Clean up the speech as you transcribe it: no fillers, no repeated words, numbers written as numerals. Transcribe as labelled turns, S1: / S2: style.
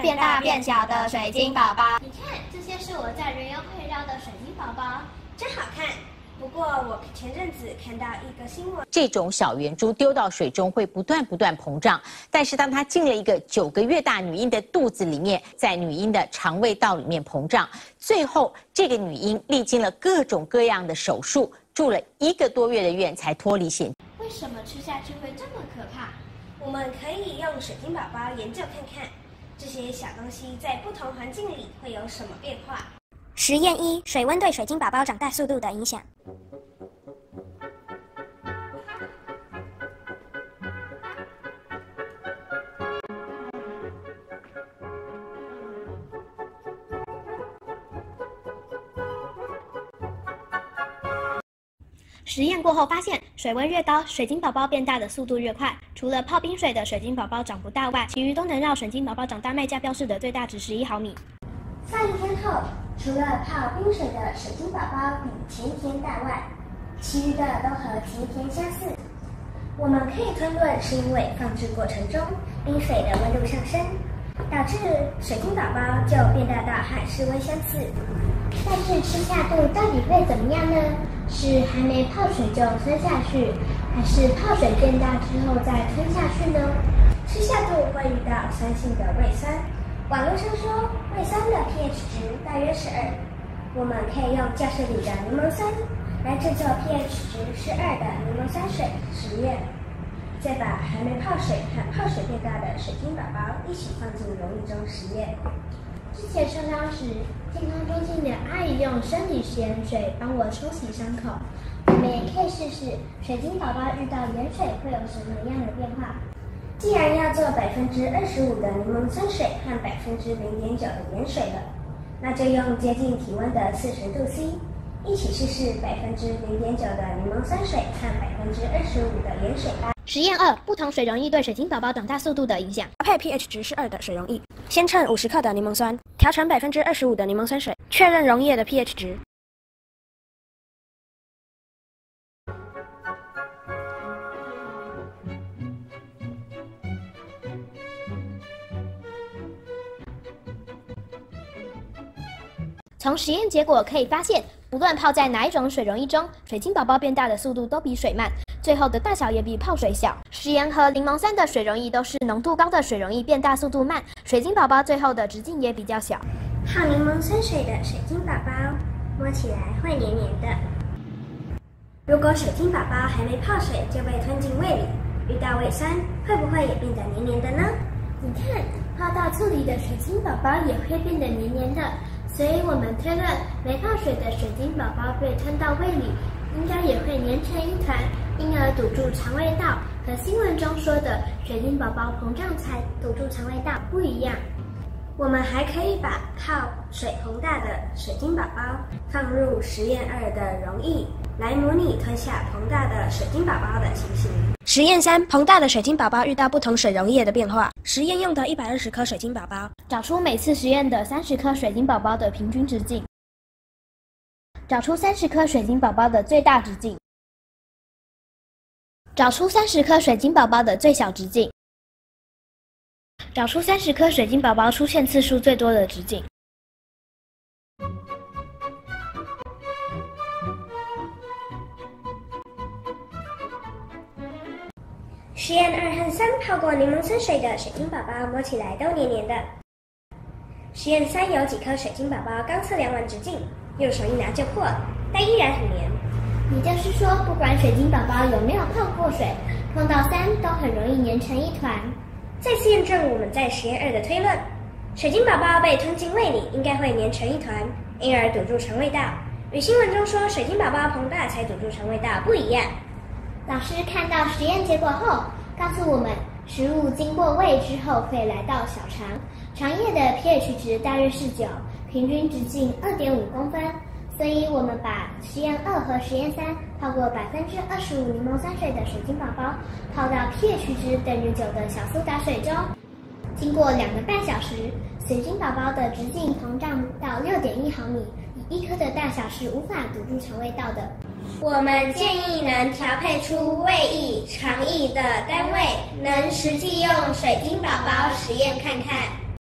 S1: 变大变小的水晶宝宝。
S2: 你看，这些是我在园游会绕的水晶宝宝，
S3: 真好看。不过我前阵子看到一个新闻，
S4: 这种小圆珠丢到水中会不断膨胀，但是当它进了一个9个月大女婴的肚子里面，在女婴的肠胃道里面膨胀，最后这个女婴历经了各种各样的手术，住了1个多月的院才脱离险。
S2: 为什么吃下去会这么可怕？
S3: 我们可以用水晶宝宝研究看看，这些小东西在不同环境里会有什么变化。
S5: 实验1：水温对水晶宝宝长大速度的影响。
S2: 实验过后发现，水温越高，水晶宝宝变大的速度越快。除了泡冰水的水晶宝宝长不大外，其余都能让水晶宝宝长大。卖价标示的最大值11毫米。
S3: 放一天后，除了泡冰水的水晶宝宝比前一天大外，其余的都和前一天相似。我们可以推论是因为放置过程中冰水的温度上升，导致水晶宝宝就变大到和室温相似。
S6: 但是吃下肚到底会怎么样呢？是还没泡水就吞下去，还是泡水变大之后再吞下去呢？
S3: 吃下肚会遇到酸性的胃酸，网络上说胃酸的 pH 值大约是2，我们可以用教室里的柠檬酸来制作 pH 值是2的柠檬酸水实验，再把还没泡水和泡水变大的水晶宝宝一起放进溶液中实验。
S6: 之前受伤时，健康中心的阿姨用生理食盐水帮我冲洗伤口，我们也可以试试水晶宝宝遇到盐水会有什么样的变化。
S3: 既然要做25%的柠檬酸水和0.9%的盐水了，那就用接近体温的40度 C 一起试试0.9%的柠檬酸水和25%的盐水吧。
S2: 实验2：不同水溶液对水晶宝宝长大速度的影响。
S5: 搭配 pH 值是2的水溶液，先称50克的柠檬酸，调成25%的柠檬酸水，确认溶液的 pH 值。
S2: 从实验结果可以发现，不论泡在哪一种水溶液中，水晶宝宝变大的速度都比水慢，最后的大小也比泡水小。食盐和柠檬酸的水溶液都是浓度高的水溶液，变大速度慢，水晶宝宝最后的直径也比较小。
S3: 泡柠檬酸水的水晶宝宝摸起来会黏黏的。如果水晶宝宝还没泡水就被吞进胃里，遇到胃酸，会不会也变得黏黏的呢？
S6: 你看，泡到醋里的水晶宝宝也会变得黏黏的。所以我们推论，没泡水的水晶宝宝被吞到胃里，应该也会黏成一团，因而堵住肠胃道，和新闻中说的水晶宝宝膨胀才堵住肠胃道不一样。
S3: 我们还可以把泡水膨大的水晶宝宝放入实验2的溶液，来模拟吞下膨大的水晶宝宝的情形。
S5: 实验3：膨大的水晶宝宝遇到不同水溶液的变化。实验用的120颗水晶宝宝，
S2: 找出每次实验的30颗水晶宝宝的平均直径，找出30颗水晶宝宝的最大直径，找出30颗水晶宝宝的最小直径，找出30颗水晶宝宝出现次数最多的直径。
S3: 实验2和3泡过柠檬酸水的水晶宝宝摸起来都黏黏的。实验3有几颗水晶宝宝刚测量完直径，用手一拿就破了，但依然很黏。
S6: 也就是说，不管水晶宝宝有没有泡过水，碰到3都很容易黏成一团。
S3: 再次验证我们在实验2的推论，水晶宝宝被吞进胃里应该会黏成一团，因而堵住肠胃道，与新闻中说水晶宝宝膨大才堵住肠胃道不一样。
S6: 老师看到实验结果后，告诉我们，食物经过胃之后会来到小肠，肠液的 pH 值大约是9，平均直径2.5公分。所以我们把实验2和实验3泡过25%柠檬酸水的水晶宝宝，泡到 pH 值等于9的小苏打水中。经过2个半小时，水晶宝宝的直径膨胀到6.1毫米，以1颗的大小是无法堵住肠胃道的。
S3: 我们建议能调配出胃液、肠液的单位，能实际用水晶宝宝实验看看。